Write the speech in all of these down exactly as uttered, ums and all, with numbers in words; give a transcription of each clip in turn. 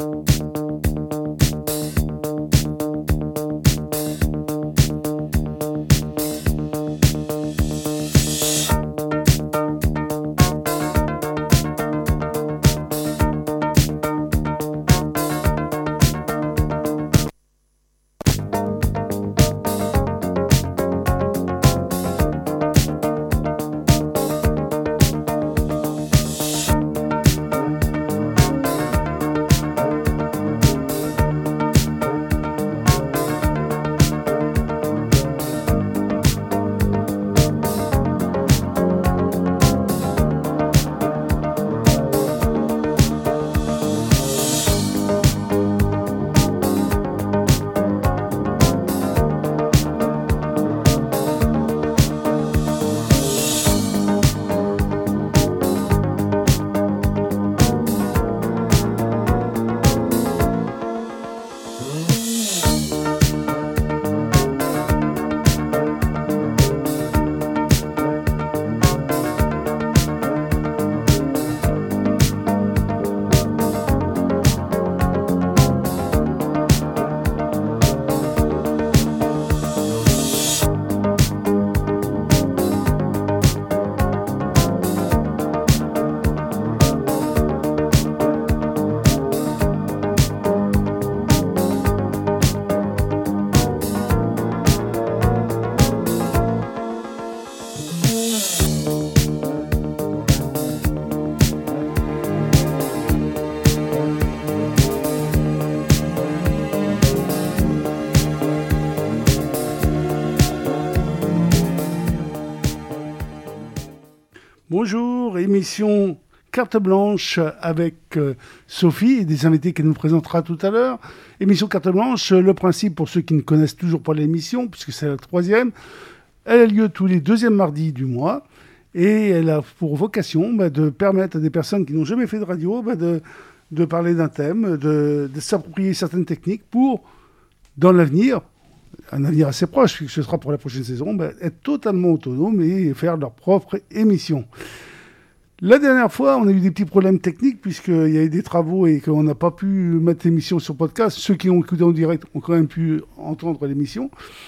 Bonjour, émission Carte Blanche avec euh, Sophie et des invités qu'elle nous présentera tout à l'heure. Émission Carte Blanche, le principe pour ceux qui ne connaissent toujours pas l'émission, puisque c'est la troisième, elle a lieu tous les deuxièmes mardis du mois et elle a pour vocation bah, de permettre à des personnes qui n'ont jamais fait de radio bah, de, de parler d'un thème, de, de s'approprier certaines techniques pour, dans l'avenir, un avenir assez proche, puisque ce sera pour la prochaine saison, bah, être totalement autonome et faire leur propre émission. La dernière fois, on a eu des petits problèmes techniques, puisqu'il y a eu des travaux et qu'on n'a pas pu mettre l'émission sur podcast. Ceux qui ont écouté en direct ont quand même pu entendre l'émission.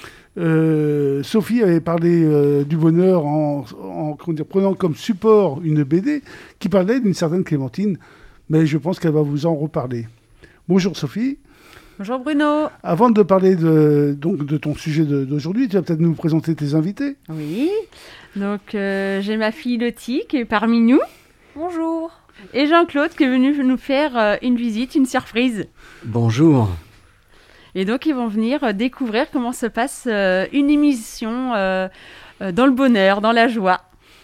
Euh, Sophie avait parlé euh, du bonheur en, en comment dire, prenant comme support une B D qui parlait d'une certaine Clémentine, mais je pense qu'elle va vous en reparler. Bonjour Sophie. Bonjour Bruno. Avant de parler de, donc, de ton sujet de, d'aujourd'hui, tu vas peut-être nous présenter tes invités. Oui, donc euh, j'ai ma fille Lottie qui est parmi nous. Bonjour. Et Jean-Claude qui est venu nous faire euh, une visite, une surprise. Bonjour. Et donc ils vont venir euh, découvrir comment se passe euh, une émission euh, euh, dans le bonheur, dans la joie.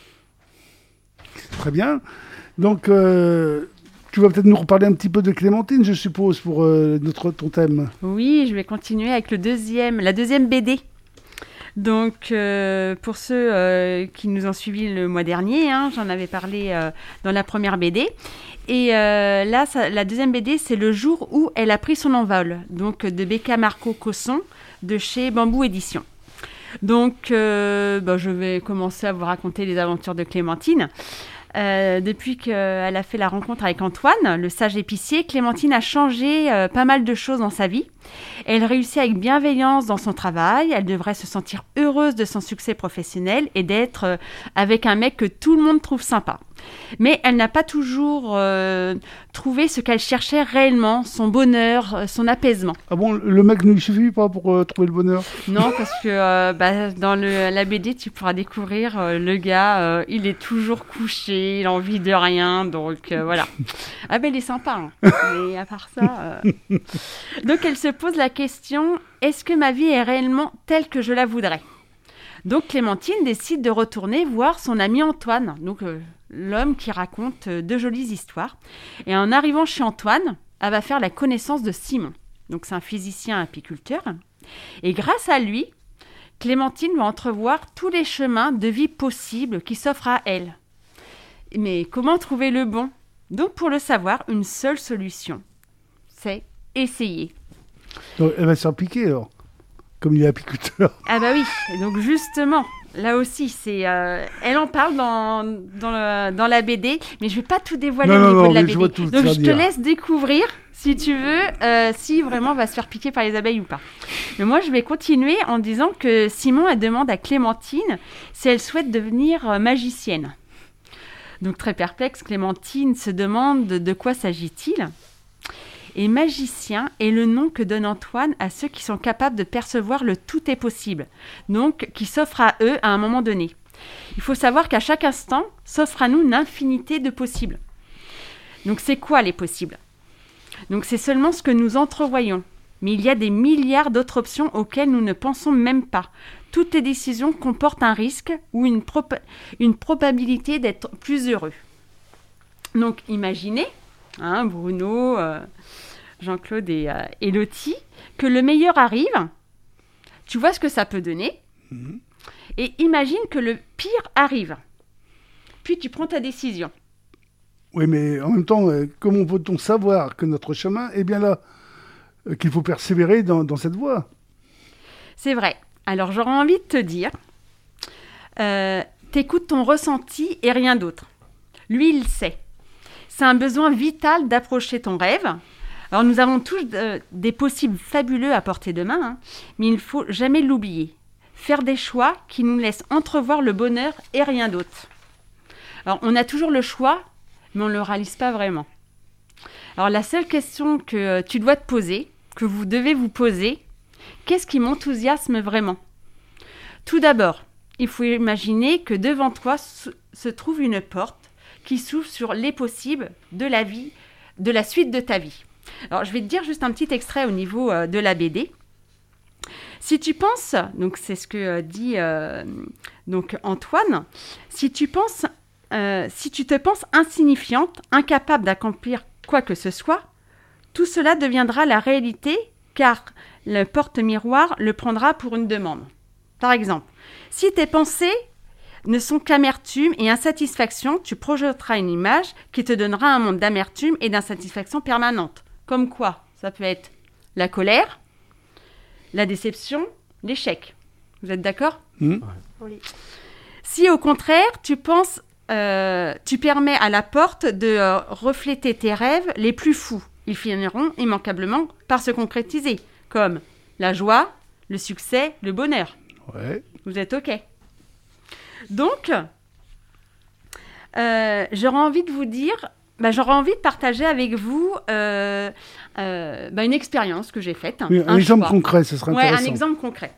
Très bien. Donc... Euh... Tu vas peut-être nous reparler un petit peu de Clémentine, je suppose, pour euh, notre, ton thème. Oui, je vais continuer avec le deuxième, la deuxième B D. Donc, euh, pour ceux euh, qui nous ont suivis le mois dernier, hein, j'en avais parlé euh, dans la première B D. Et euh, là, ça, la deuxième B D, c'est le jour où elle a pris son envol. Donc, de Becca Marco Cosson, de chez Bambou Éditions. Donc, euh, bah, je vais commencer à vous raconter les aventures de Clémentine. Euh, depuis qu'elle a fait la rencontre avec Antoine, le sage épicier, Clémentine a changé euh, pas mal de choses dans sa vie. Elle réussit avec bienveillance dans son travail. Elle devrait se sentir heureuse de son succès professionnel et d'être euh, avec un mec que tout le monde trouve sympa. Mais elle n'a pas toujours euh, trouvé ce qu'elle cherchait réellement, son bonheur, euh, son apaisement. Ah bon, le mec ne lui suffit pas pour euh, trouver le bonheur? Non, parce que euh, bah, dans le, la B D, tu pourras découvrir euh, le gars, euh, il est toujours couché, il a envie de rien, donc euh, voilà. Ah ben, il est sympa, hein. Mais à part ça... Euh... Donc, elle se pose la question, est-ce que ma vie est réellement telle que je la voudrais? Donc, Clémentine décide de retourner voir son ami Antoine, donc euh, l'homme qui raconte euh, de jolies histoires. Et en arrivant chez Antoine, elle va faire la connaissance de Simon. Donc, c'est un physicien apiculteur. Et grâce à lui, Clémentine va entrevoir tous les chemins de vie possibles qui s'offrent à elle. Mais comment trouver le bon? Donc, pour le savoir, une seule solution, c'est essayer. Donc, elle va se faire piquer, alors? comme il est apiculteur. Ah bah oui, et donc justement, là aussi, c'est, euh, elle en parle dans, dans, le, dans la B D, mais je ne vais pas tout dévoiler non, au niveau non, de la mais B D. je vois tout Donc je te dire. laisse découvrir, si tu veux, euh, si vraiment on va se faire piquer par les abeilles ou pas. Mais moi, je vais continuer en disant que Simon, elle demande à Clémentine si elle souhaite devenir magicienne. Donc très perplexe, Clémentine se demande de, de quoi s'agit-il. Et magicien est le nom que donne Antoine à ceux qui sont capables de percevoir le tout est possible, donc qui s'offre à eux à un moment donné. Il faut savoir qu'à chaque instant s'offre à nous une infinité de possibles. Donc c'est quoi les possibles ? Donc c'est seulement ce que nous entrevoyons. Mais il y a des milliards d'autres options auxquelles nous ne pensons même pas. Toutes les décisions comportent un risque ou une, pro- une probabilité d'être plus heureux. Donc imaginez, hein, Bruno, euh, Jean-Claude et, euh, et Lottie, que le meilleur arrive. Tu vois ce que ça peut donner. Mmh. Et imagine que le pire arrive. Puis tu prends ta décision. Oui, mais en même temps, euh, comment peut-on savoir que notre chemin est bien là, euh, qu'il faut persévérer dans, dans cette voie ? C'est vrai. Alors j'aurais envie de te dire, euh, t'écoutes ton ressenti et rien d'autre. Lui, il sait. C'est un besoin vital d'approcher ton rêve. Alors nous avons tous euh, des possibles fabuleux à portée de main, hein, mais il ne faut jamais l'oublier. Faire des choix qui nous laissent entrevoir le bonheur et rien d'autre. Alors on a toujours le choix, mais on ne le réalise pas vraiment. Alors la seule question que euh, tu dois te poser, que vous devez vous poser, qu'est-ce qui m'enthousiasme vraiment ? Tout d'abord, il faut imaginer que devant toi se trouve une porte qui s'ouvre sur les possibles de la vie, de la suite de ta vie. Alors, je vais te dire juste un petit extrait au niveau euh, de la B D. Si tu penses, donc c'est ce que euh, dit euh, donc Antoine, si tu penses, euh, si tu te penses insignifiante, incapable d'accomplir quoi que ce soit, tout cela deviendra la réalité, car le porte-miroir le prendra pour une demande. Par exemple, si tes pensées ne sont qu'amertume et insatisfaction, tu projetteras une image qui te donnera un monde d'amertume et d'insatisfaction permanente. Comme quoi ? Ça peut être la colère, la déception, l'échec. Vous êtes d'accord ? Mmh. Oui. Si au contraire, tu penses, euh, tu permets à la porte de euh, refléter tes rêves les plus fous, ils finiront immanquablement par se concrétiser, comme la joie, le succès, le bonheur. Ouais. Vous êtes OK ? Donc, euh, j'aurais envie de vous dire, bah, j'aurais envie de partager avec vous euh, euh, bah, une expérience que j'ai faite. Oui, un, un exemple choix. concret, ce serait intéressant. Oui, un exemple concret.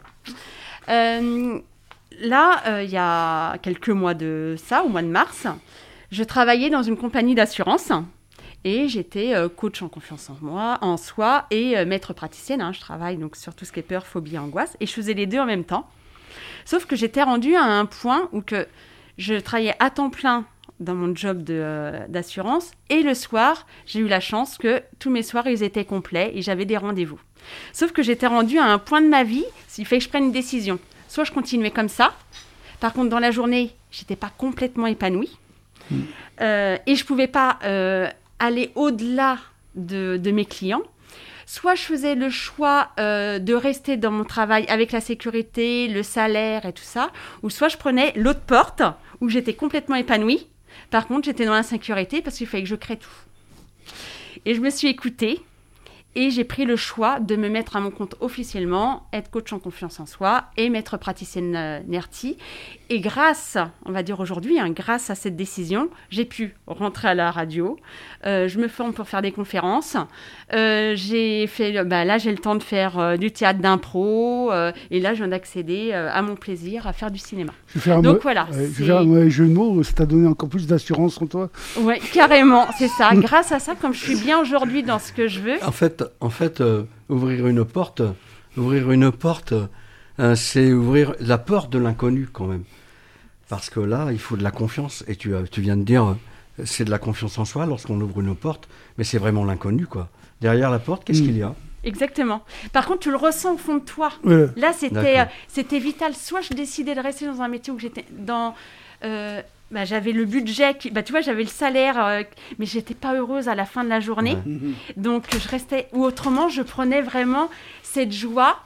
Euh, là, euh, il y a quelques mois de ça, au mois de mars, je travaillais dans une compagnie d'assurance et j'étais euh, coach en confiance en moi, en soi et euh, maître praticienne. Hein, je travaille donc sur tout ce qui est peur, phobie, angoisse et je faisais les deux en même temps. Sauf que j'étais rendue à un point où que je travaillais à temps plein dans mon job de, euh, d'assurance. Et le soir, j'ai eu la chance que tous mes soirs, ils étaient complets et j'avais des rendez-vous. Sauf que j'étais rendue à un point de ma vie, il fallait que je prenne une décision. Soit je continuais comme ça. Par contre, dans la journée, je n'étais pas complètement épanouie. Mmh. Euh, et je ne pouvais pas euh, aller au-delà de, de mes clients. Soit je faisais le choix euh, de rester dans mon travail avec la sécurité, le salaire et tout ça, ou soit je prenais l'autre porte où j'étais complètement épanouie. Par contre, j'étais dans l'insécurité parce qu'il fallait que je crée tout. Et je me suis écoutée et j'ai pris le choix de me mettre à mon compte officiellement, être coach en confiance en soi et maître praticienne euh, N E R T I. Et grâce, on va dire aujourd'hui, hein, grâce à cette décision, j'ai pu rentrer à la radio. Euh, je me forme pour faire des conférences. Euh, j'ai fait, bah là, j'ai le temps de faire euh, du théâtre d'impro. Euh, et là, je viens d'accéder euh, à mon plaisir à faire du cinéma. Je vais faire Donc un voilà. Ouais, je vais faire un mauvais jeu de mots. Ça t'a donné encore plus d'assurance en toi. Oui, carrément, c'est ça. Grâce à ça, comme je suis bien aujourd'hui dans ce que je veux. En fait, en fait euh, ouvrir une porte, ouvrir une porte, euh, c'est ouvrir la porte de l'inconnu quand même. Parce que là, il faut de la confiance. Et tu, tu viens de dire, euh, c'est de la confiance en soi lorsqu'on ouvre une porte. Mais c'est vraiment l'inconnu, quoi. Derrière la porte, qu'est-ce mmh. qu'il y a ? Exactement. Par contre, tu le ressens au fond de toi. Ouais. Là, c'était, euh, c'était vital. Soit je décidais de rester dans un métier où j'étais dans... Euh, bah, j'avais le budget, qui, bah, tu vois, j'avais le salaire, euh, mais j'étais pas heureuse à la fin de la journée. Ouais. Donc, je restais... Ou autrement, je prenais vraiment cette joie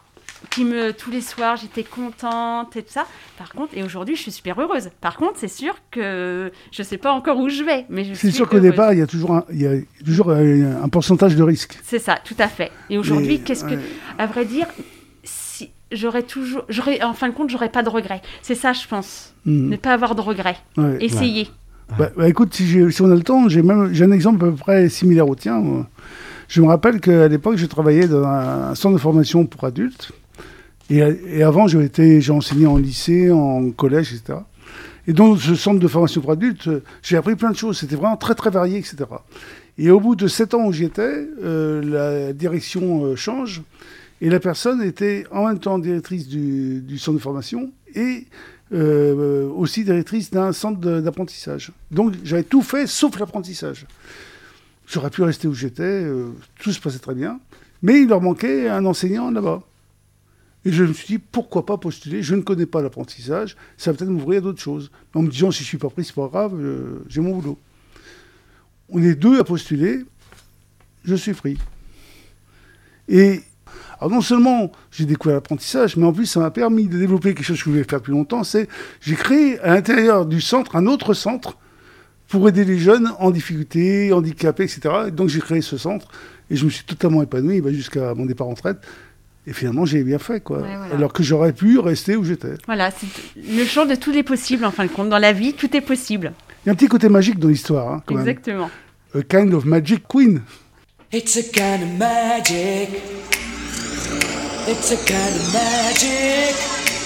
qui me, tous les soirs, j'étais contente et tout ça. Par contre, et aujourd'hui, je suis super heureuse. Par contre, c'est sûr que je ne sais pas encore où je vais, mais je C'est suis sûr qu'au heureuse. départ, il y a toujours un, il y a toujours un, un pourcentage de risque. C'est ça, tout à fait. Et aujourd'hui, Et, qu'est-ce que, ouais. à vrai dire, si j'aurais toujours, j'aurais, en fin de compte, j'aurais pas de regrets. C'est ça, je pense, Mhm. ne pas avoir de regrets. Ouais. Essayer. Bah, bah, écoute, si, j'ai- si on a le temps, j'ai même j'ai un exemple à peu près similaire au tien. Moi. Je me rappelle qu'à l'époque, je travaillais dans un, un centre de formation pour adultes. Et, et avant, j'ai été- j'ai enseigné en lycée, en collège, et cetera. Et dans ce centre de formation pour adultes, euh, j'ai appris plein de choses. C'était vraiment très, très varié, et cetera. Et au bout de sept ans où j'y étais, euh, la direction euh, change. Et la personne était en même temps directrice du, du centre de formation et euh, aussi directrice d'un centre de- d'apprentissage. Donc j'avais tout fait sauf l'apprentissage. J'aurais pu rester où j'étais, euh, tout se passait très bien. Mais il leur manquait un enseignant là-bas. Et je me suis dit, pourquoi pas postuler? Je ne connais pas l'apprentissage, ça va peut-être m'ouvrir d'autres choses. En me disant, si je ne suis pas pris, c'est pas grave, euh, j'ai mon boulot. On est deux à postuler, je suis pris. Et alors non seulement j'ai découvert l'apprentissage, mais en plus ça m'a permis de développer quelque chose que je voulais faire depuis longtemps, c'est j'ai créé à l'intérieur du centre un autre centre pour aider les jeunes en difficulté, handicapés, et cetera. Et donc j'ai créé ce centre et je me suis totalement épanoui bah, jusqu'à mon départ en retraite. Et finalement, j'ai bien fait, quoi. Ouais, voilà. Alors que j'aurais pu rester où j'étais. Voilà, c'est le champ de tous les possibles, en fin de compte. Dans la vie, tout est possible. Il y a un petit côté magique dans l'histoire, hein, quand Exactement. même. A kind of magic queen. It's a kind of magic. It's a kind of magic.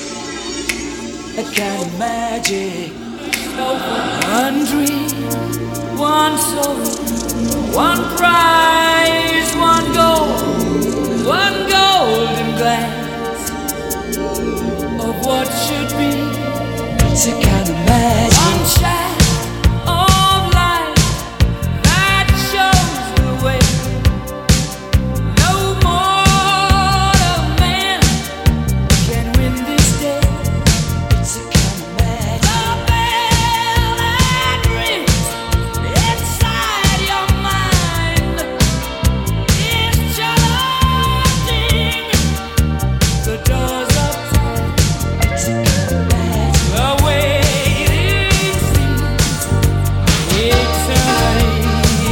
A kind of magic. One dream, one soul, one prize, one goal, one golden glance of what should be. It's a kind of magic. One shine of light that shows the way. No mortal man can win this day. It's a kind of magic. The bell that rings inside your mind is challenging the doors of time. It's a kind of magic. The waiting seems eternity.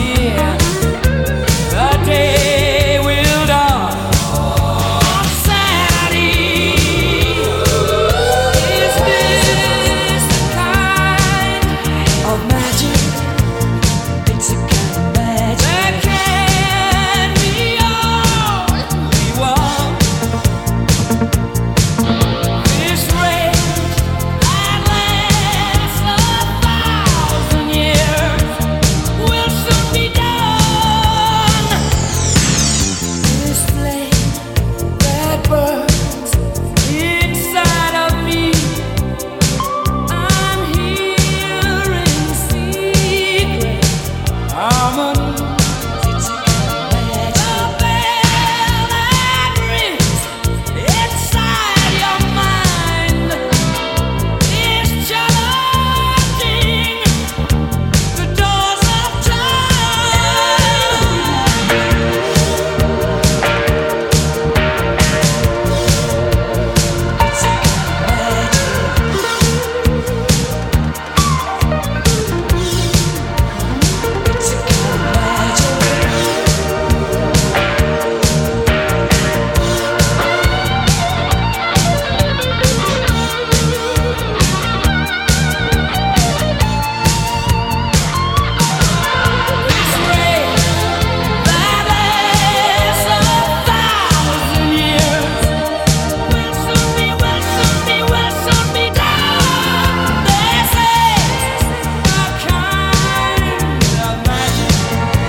The day will dawn on Saturday. Is this the kind of magic? It's a kind of magic. There can be only one. This race that lasts a thousand years will soon be done. This flame that burns inside of me, I'm hearing secret harmonies. It's a kind of magic. The bell that rings inside your mind is challenging the doors of time. It's a kind of magic. It's a kind of magic. This race that lasts a thousand years will soon be, will soon be, will soon be done. This is a kind of magic.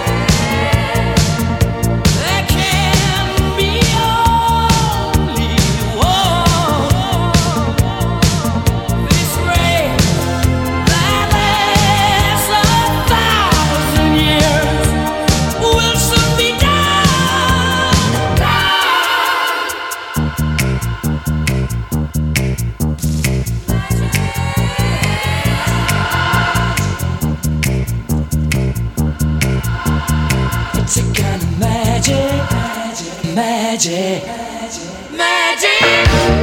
There can be only one. This race that lasts a thousand years will soon be done. It's a kind of magic, magic. magic, magic.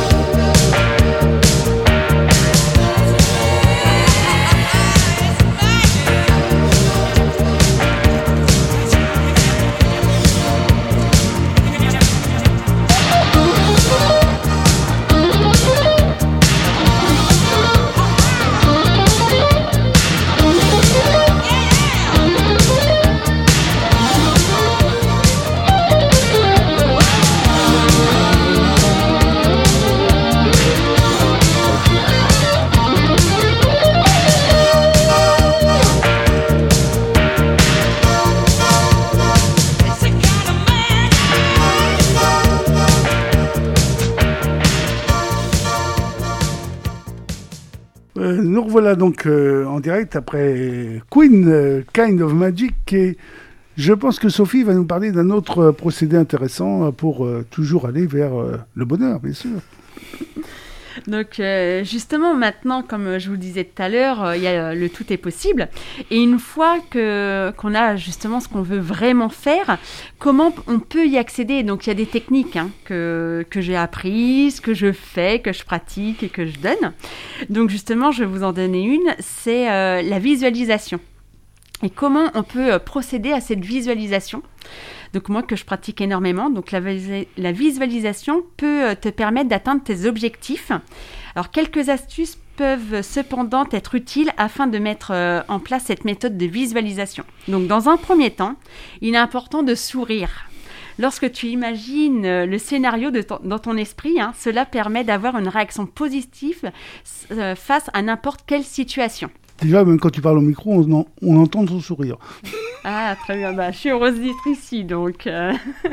Euh, nous revoilà donc euh, en direct après Queen, euh, Kind of Magic, et je pense que Sophie va nous parler d'un autre euh, procédé intéressant pour euh, toujours aller vers euh, le bonheur, bien sûr. Donc euh, justement maintenant, comme je vous le disais tout à l'heure, euh, il y a euh, le tout est possible. Et une fois que qu'on a justement ce qu'on veut vraiment faire, comment on peut y accéder? Donc il y a des techniques hein, que que j'ai apprises, que je fais, que je pratique et que je donne. Donc justement, je vais vous en donner une, c'est euh, la visualisation. Et comment on peut euh, procéder à cette visualisation? Donc moi que je pratique énormément, donc la, la visualisation peut te permettre d'atteindre tes objectifs. Alors quelques astuces peuvent cependant être utiles afin de mettre euh, en place cette méthode de visualisation. Donc dans un premier temps, il est important de sourire. Lorsque tu imagines euh, le scénario de ton, dans ton esprit, hein, cela permet d'avoir une réaction positive euh, face à n'importe quelle situation. Déjà, même quand tu parles au micro, on, en, on entend ton sourire. Ah, très bien. Bah, je suis heureuse d'être ici, donc... Euh...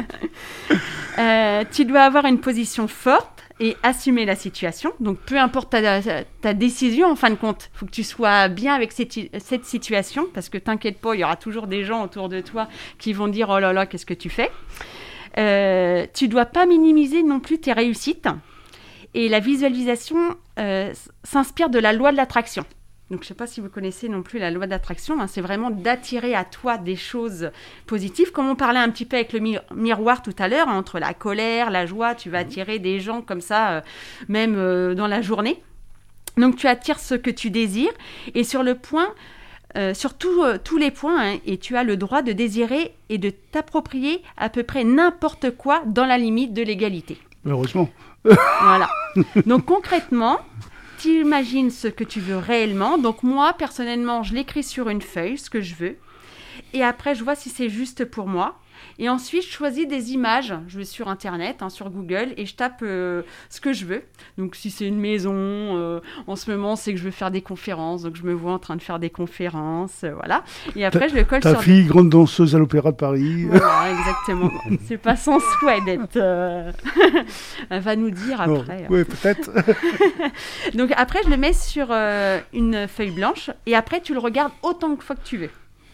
euh, tu dois avoir une position forte et assumer la situation. Donc, peu importe ta, ta décision, en fin de compte, il faut que tu sois bien avec cette, cette situation, parce que t'inquiète pas, il y aura toujours des gens autour de toi qui vont dire « Oh là là, qu'est-ce que tu fais ?» euh, Tu ne dois pas minimiser non plus tes réussites. Et la visualisation euh, s'inspire de la loi de l'attraction. Donc, je ne sais pas si vous connaissez non plus la loi d'attraction. Hein, c'est vraiment d'attirer à toi des choses positives. Comme on parlait un petit peu avec le mi- miroir tout à l'heure, hein, entre la colère, la joie, tu vas attirer des gens comme ça, euh, même euh, dans la journée. Donc, tu attires ce que tu désires. Et sur le point, euh, sur tout, euh, tous les points, hein, et tu as le droit de désirer et de t'approprier à peu près n'importe quoi dans la limite de l'égalité. Heureusement. Voilà. Donc, concrètement... Tu imagines ce que tu veux réellement. Donc moi, personnellement, je l'écris sur une feuille, ce que je veux. Et après, je vois si c'est juste pour moi. Et ensuite, je choisis des images. Je vais sur Internet, hein, sur Google, et je tape euh, ce que je veux. Donc si c'est une maison, euh, en ce moment, c'est que je veux faire des conférences. Donc je me vois en train de faire des conférences, euh, voilà. Et après, ta, je le colle ta sur... Ta fille, grande danseuse à l'Opéra de Paris. Voilà, exactement. C'est pas son souhait d'être... Euh... Elle va nous dire après. Oh, oui, peut-être. Donc après, je le mets sur euh, une feuille blanche. Et après, tu le regardes autant de fois que tu veux.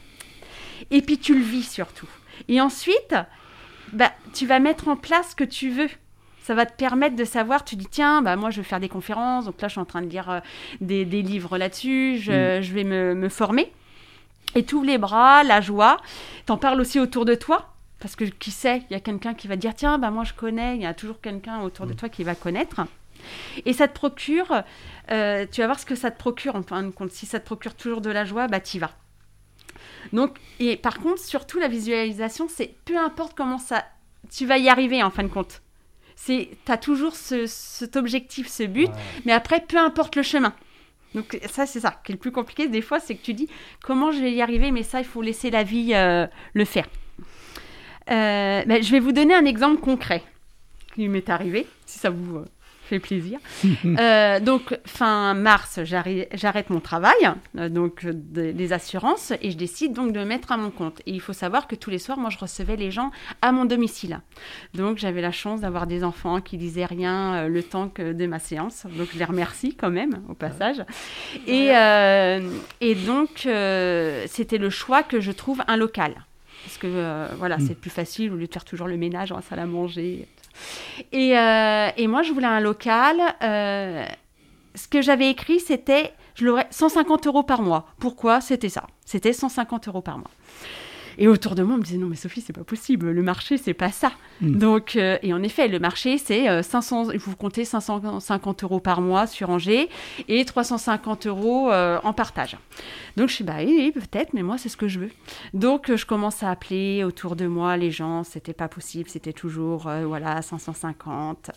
Et puis, tu le vis surtout. Et ensuite, bah, tu vas mettre en place ce que tu veux. Ça va te permettre de savoir, tu dis, tiens, bah, moi, je veux faire des conférences. Donc là, je suis en train de lire euh, des, des livres là-dessus. Je, mmh. je vais me, me former. Et tu ouvres les bras, la joie. Tu en parles aussi autour de toi. Parce que qui sait, il y a quelqu'un qui va te dire, tiens, bah, moi, je connais. Il y a toujours quelqu'un autour de toi qui va connaître. Et ça te procure, euh, tu vas voir ce que ça te procure. En fin de compte, si ça te procure toujours de la joie, bah, tu y vas. Donc, et par contre, surtout la visualisation, c'est peu importe comment ça, tu vas y arriver en fin de compte. C'est, t'as toujours ce, cet objectif, ce but, ouais. Mais après, peu importe le chemin. Donc ça, c'est ça qui est le plus compliqué des fois, c'est que tu dis comment je vais y arriver, mais ça, il faut laisser la vie euh, le faire. Euh, ben, je vais vous donner un exemple concret qui m'est arrivé, si ça vous... Euh, fait plaisir. euh, donc, fin mars, j'arrête mon travail, euh, donc de, des assurances, et je décide donc de me mettre à mon compte. Et il faut savoir que tous les soirs, moi, je recevais les gens à mon domicile. Donc, j'avais la chance d'avoir des enfants qui disaient rien euh, le temps que de ma séance. Donc, je les remercie quand même, au passage. Et, euh, et donc, euh, c'était le choix que je trouve un local. Parce que, euh, voilà, mmh. c'est plus facile, au lieu de faire toujours le ménage dans la salle à manger. Et, euh, et moi, je voulais un local. Euh, ce que j'avais écrit, c'était je l'aurais cent cinquante euros par mois. Pourquoi? C'était ça. C'était cent cinquante euros par mois. Et autour de moi, on me disait, non mais Sophie, c'est pas possible, le marché, c'est pas ça. Mmh. Donc, euh, et en effet, le marché, c'est euh, cinq cents, vous comptez cinq cent cinquante euros par mois sur Angers et trois cent cinquante euros euh, en partage. Donc je suis, bah oui, oui, peut-être, mais moi, c'est ce que je veux. Donc, euh, je commence à appeler autour de moi les gens, c'était pas possible, c'était toujours, euh, voilà, cinq cent cinquante.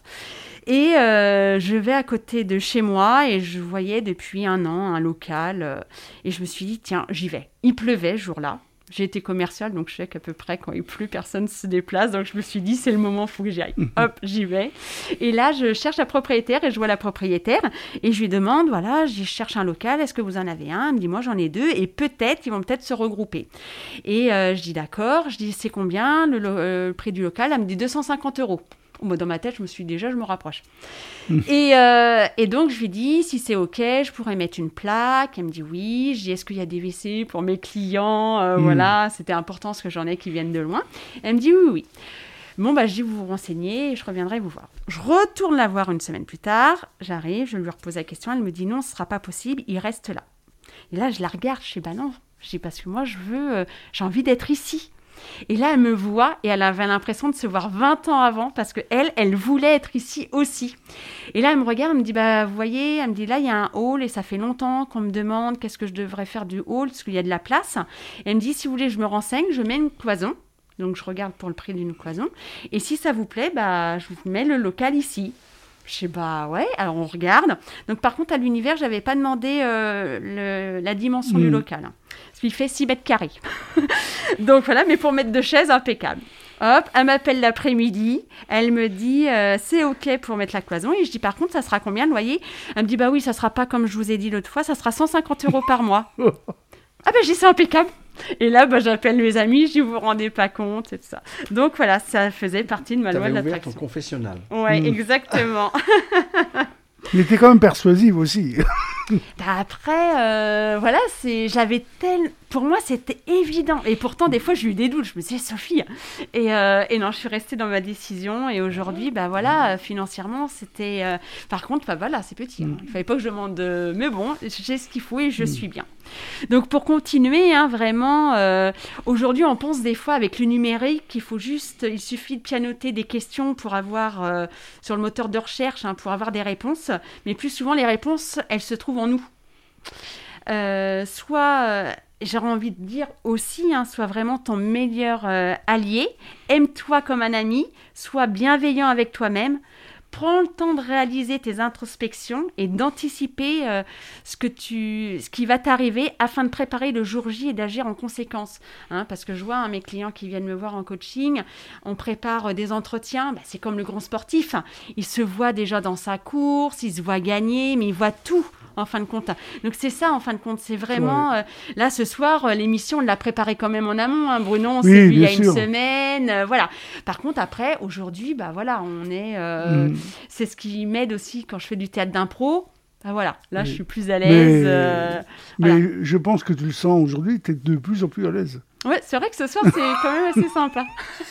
Et euh, je vais à côté de chez moi et je voyais depuis un an un local euh, et je me suis dit, tiens, j'y vais. Il pleuvait ce jour-là. J'ai été commerciale, donc je sais qu'à peu près quand il pleut, personne ne se déplace. Donc je me suis dit, c'est le moment, il faut que j'y aille. Hop, j'y vais. Et là, je cherche la propriétaire et je vois la propriétaire. Et je lui demande, voilà, je cherche un local, est-ce que vous en avez un ? Elle me dit, moi j'en ai deux et peut-être, ils vont peut-être se regrouper. Et euh, je dis, d'accord. Je dis, c'est combien le, euh, le prix du local ? Elle me dit, deux cent cinquante euros. Moi, dans ma tête, je me suis dit, déjà, je me rapproche. Mmh. Et, euh, et donc, je lui dis, si c'est OK, je pourrais mettre une plaque. Elle me dit oui. Je dis, est-ce qu'il y a des W C pour mes clients ? euh, mmh. Voilà, c'était important parce que j'en ai qui viennent de loin. Elle me dit oui, oui. Bon, bah, je dis, vous vous renseignez et je reviendrai vous voir. Je retourne la voir une semaine plus tard. J'arrive, je lui repose la question. Elle me dit, non, ce ne sera pas possible, il reste là. Et là, je la regarde, je dis, bah non. Je dis, parce que moi, je veux, euh, j'ai envie d'être ici. Et là, elle me voit et elle avait l'impression de se voir vingt ans avant parce qu'elle, elle voulait être ici aussi. Et là, elle me regarde, elle me dit, bah, vous voyez, elle me dit, là, il y a un hall et ça fait longtemps qu'on me demande qu'est-ce que je devrais faire du hall parce qu'il y a de la place. Et elle me dit, si vous voulez, je me renseigne, je mets une cloison. Donc, je regarde pour le prix d'une cloison. Et si ça vous plaît, bah, je vous mets le local ici. Je sais, bah ouais, alors on regarde. Donc, par contre, à l'univers, je n'avais pas demandé euh, le, la dimension mmh. du local. Parce qu'il fait six mètres carrés. Donc, voilà, mais pour mettre deux chaises, impeccable. Hop, elle m'appelle l'après-midi. Elle me dit, euh, c'est OK pour mettre la cloison. Et je dis, par contre, ça sera combien le loyer ? Elle me dit, bah oui, ça ne sera pas comme je vous ai dit l'autre fois, ça sera cent cinquante euros par mois. Ah ben, je dis, c'est impeccable. Et là, bah, j'appelle mes amis, je dis, vous vous rendez pas compte, et tout ça. Donc voilà, ça faisait partie de ma loi de l'attraction. T'avais ouvert ton confessionnal. Ouais, mmh. exactement. Mais t'es quand même persuasive aussi. Bah après, euh, voilà, c'est, j'avais tel... Pour moi, c'était évident. Et pourtant, des fois, j'ai eu des doutes. Je me disais, Sophie. Et, euh, et non, je suis restée dans ma décision. Et aujourd'hui, bah voilà, financièrement, c'était... Euh... Par contre, bah voilà, c'est petit. Hein. Il ne fallait pas que je demande... De... Mais bon, j'ai ce qu'il faut et je suis bien. Donc, pour continuer, hein, vraiment, euh, aujourd'hui, on pense des fois avec le numérique qu'il faut juste... Il suffit de pianoter des questions pour avoir... Euh, sur le moteur de recherche, hein, pour avoir des réponses. Mais plus souvent, les réponses, elles se trouvent en nous. Euh, soit... Euh, J'aurais envie de dire aussi, hein, sois vraiment ton meilleur euh, allié, aime-toi comme un ami, sois bienveillant avec toi-même, prends le temps de réaliser tes introspections et d'anticiper euh, ce, que tu, ce qui va t'arriver afin de préparer le jour J et d'agir en conséquence. Hein, parce que je vois hein, mes clients qui viennent me voir en coaching, on prépare euh, des entretiens, bah, c'est comme le grand sportif, hein, il se voit déjà dans sa course, il se voit gagner, mais il voit tout. En fin de compte. Donc, c'est ça, en fin de compte. C'est vraiment... Ouais. Euh, là, ce soir, euh, l'émission, on l'a préparée quand même en amont. Hein, Bruno, on s'est oui, vu il y a sûr. une semaine. Euh, voilà. Par contre, après, aujourd'hui, bah voilà, on est... Euh, mm. C'est ce qui m'aide aussi quand je fais du théâtre d'impro. Bah voilà, là, oui. je suis plus à l'aise. Mais, euh, mais voilà. je pense que tu le sens aujourd'hui, tu es de plus en plus à l'aise. Ouais, c'est vrai que ce soir, c'est quand même assez sympa.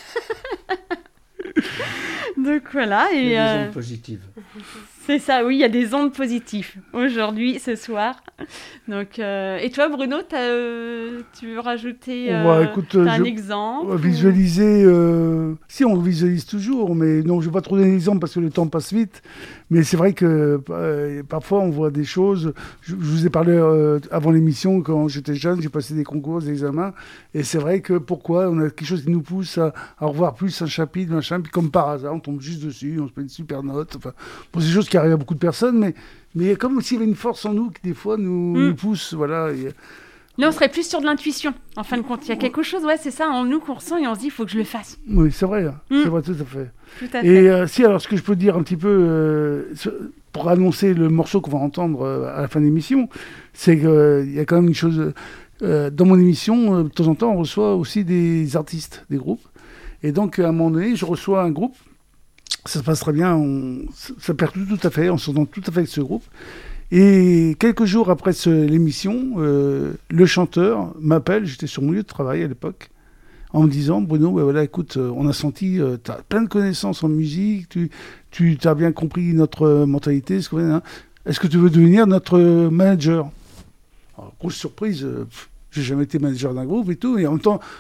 Donc, voilà. Et, il y a des euh... ondes positives. C'est ça, oui, il y a des ondes positives aujourd'hui, ce soir. Donc, euh, et toi, Bruno, euh, tu veux rajouter euh, bah, écoute, un je, exemple Visualiser, euh, si on visualise toujours, mais non, je ne vais pas trop donner d'exemple parce que le temps passe vite. Mais c'est vrai que euh, parfois, on voit des choses. Je, je vous ai parlé euh, avant l'émission, quand j'étais jeune, j'ai passé des concours, des examens. Et c'est vrai que pourquoi on a quelque chose qui nous pousse à, à revoir plus un chapitre, machin, puis comme par hasard, on tombe juste dessus, on se met une super note. Enfin, bon, c'est des choses qui arrivent à beaucoup de personnes, mais mais comme s'il y avait une force en nous qui des fois nous, mmh. nous pousse, voilà. Et... Là, on serait plus sur de l'intuition. En fin de compte, il y a quelque chose, ouais, c'est ça, en nous qu'on ressent et on se dit, il faut que je le fasse. Oui, c'est vrai, mmh. c'est vrai, tout à fait. Tout à fait. Et euh, si, alors, ce que je peux dire un petit peu euh, pour annoncer le morceau qu'on va entendre euh, à la fin de l'émission, c'est qu'il euh, y a quand même une chose. Euh, dans mon émission, euh, de temps en temps, on reçoit aussi des artistes, des groupes. Et donc, à un moment donné, je reçois un groupe. Ça se passe très bien, on, ça perd tout, tout à fait, on s'entend tout à fait avec ce groupe. Et quelques jours après ce, l'émission, euh, le chanteur m'appelle, j'étais sur mon lieu de travail à l'époque, en me disant, Bruno, ben voilà, écoute, on a senti, euh, tu as plein de connaissances en musique, tu, tu as bien compris notre mentalité, ce qu'on, hein, est-ce que tu veux devenir notre manager ? Alors, grosse surprise, euh, pff, j'ai jamais été manager d'un groupe et tout, et en même temps,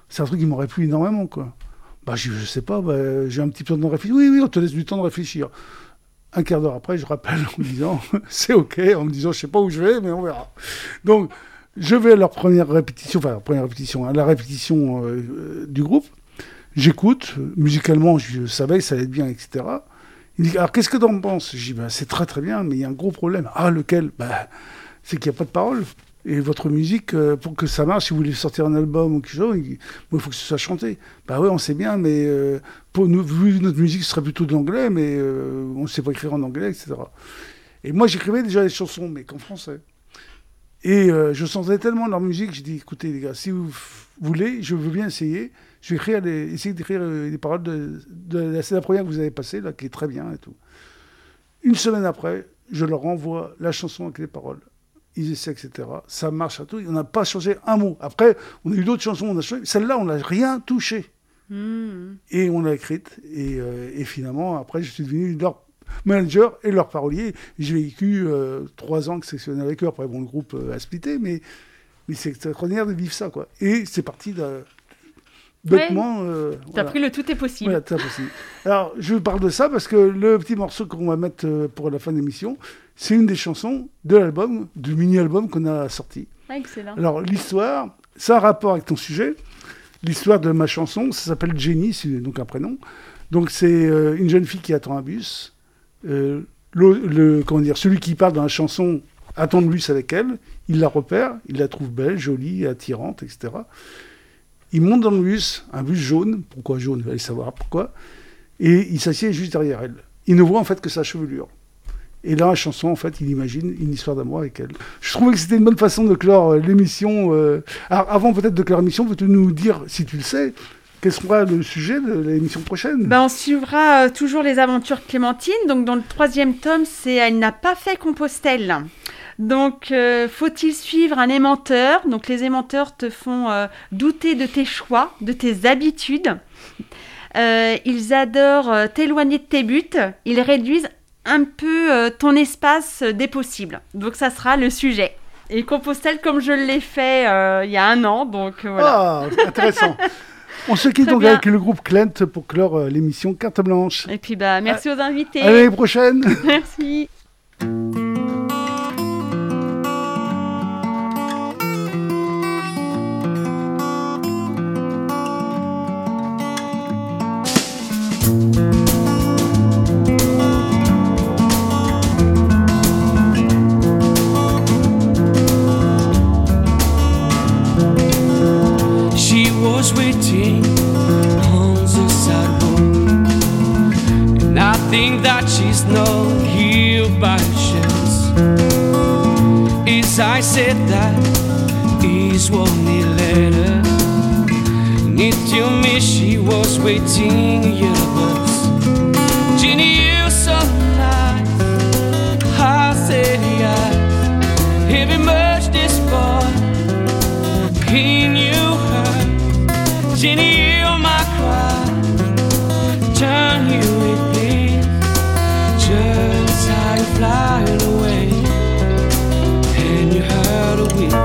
c'est un truc qui m'aurait plu énormément, quoi. Bah, je, je sais pas, bah, j'ai un petit peu de temps de réfléchir. Oui, oui, on te laisse du temps de réfléchir. Un quart d'heure après, je rappelle en me disant, c'est OK, en me disant, je sais pas où je vais, mais on verra. Donc, je vais à leur première répétition, enfin, leur première répétition, à la répétition euh, du groupe. J'écoute, musicalement, je savais que ça allait être bien, et cetera. Il dit, alors, qu'est-ce que t'en penses? Je dis, bah, c'est très très bien, mais il y a un gros problème. Ah, lequel? Bah, c'est qu'il n'y a pas de paroles. Et votre musique, euh, pour que ça marche, si vous voulez sortir un album ou quelque chose, il, bon, il faut que ce soit chanté. Bah oui, on sait bien, mais euh, pour nous, vu notre musique, ce serait plutôt de l'anglais, mais euh, on ne sait pas écrire en anglais, et cetera. Et moi, j'écrivais déjà des chansons, mais qu'en français. Et euh, je sentais tellement leur musique, j'ai dit, écoutez les gars, si vous f- voulez, je veux bien essayer. Je vais écrire les, essayer d'écrire euh, les paroles de, de, de c'est la première que vous avez passée, là, qui est très bien et tout. Une semaine après, je leur envoie la chanson avec les paroles. Ils essaient, et cetera. Ça marche à tout. On n'a pas changé un mot. Après, on a eu d'autres chansons, on a changé. Celle-là, on n'a rien touché. Mmh. Et on l'a écrite. Et, euh, et finalement, après, je suis devenu leur manager et leur parolier. J'ai vécu euh, trois ans exceptionnels avec eux. Après, bon, le groupe euh, a splitté, mais, mais c'est extraordinaire de vivre ça, quoi. Et c'est parti de... bêtement. Ouais. Euh, T'as voilà. pris le tout est possible. Voilà, tout est possible. Alors, je parle de ça parce que le petit morceau qu'on va mettre euh, pour la fin de l'émission, c'est une des chansons de l'album, du mini-album qu'on a sorti. Excellent. Alors, l'histoire, ça a un rapport avec ton sujet. L'histoire de ma chanson, ça s'appelle Jenny, c'est donc un prénom. Donc, c'est euh, une jeune fille qui attend un bus. Euh, le, le, comment dire, celui qui parle dans la chanson attend le bus avec elle. Il la repère, il la trouve belle, jolie, attirante, et cetera. Il monte dans le bus, un bus jaune. Pourquoi jaune? Vous allez savoir pourquoi. Et il s'assied juste derrière elle. Il ne voit en fait que sa chevelure. Et là, la chanson, en fait, il imagine une histoire d'amour avec elle. Je trouvais que c'était une bonne façon de clore euh, l'émission. Euh... Alors, avant peut-être de clore l'émission, peux-tu nous dire, si tu le sais, quel sera le sujet de l'émission prochaine? Ben, on suivra euh, toujours les aventures Clémentine. Donc, dans le troisième tome, c'est Elle n'a pas fait Compostelle. Donc, euh, faut-il suivre un aimanteur? Donc, les aimanteurs te font euh, douter de tes choix, de tes habitudes. Euh, ils adorent euh, t'éloigner de tes buts. Ils réduisent un peu euh, ton espace euh, des possibles. Donc, ça sera le sujet. Et Compostelle, comme je l'ai fait euh, il y a un an. Donc, euh, voilà. Ah, intéressant. On se quitte Très donc bien. avec le groupe Clent pour clore euh, l'émission Carte Blanche. Et puis, bah, merci aux invités. À l'année prochaine. Merci. She was waiting on the sidewalk, and I think that she's not here by chance. As I said that, is one letter, and it told me she was waiting a year bus. Jenny, you so nice, I said yes, heavy much this boy in you hurt. Jenny, hear my cry, turn you with me, just how you flying away, and you heard a weep.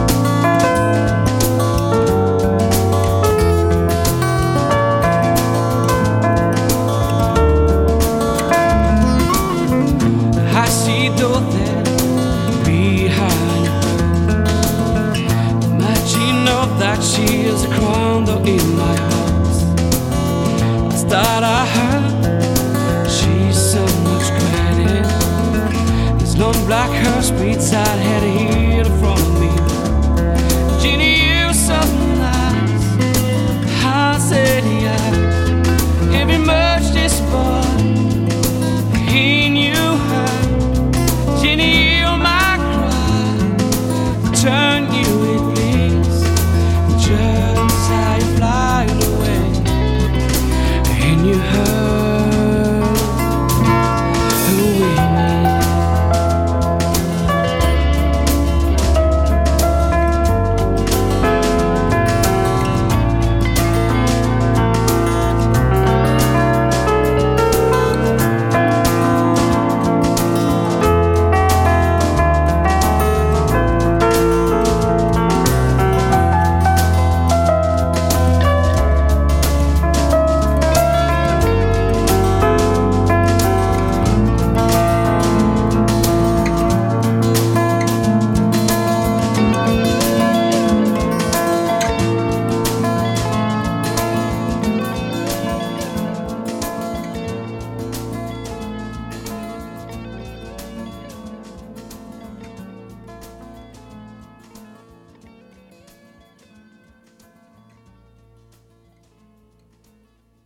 I see though that behind her, imagine of that she is a crown though in my house. It's that I heard she's so much credit. There's long black hair, streets I'd had here.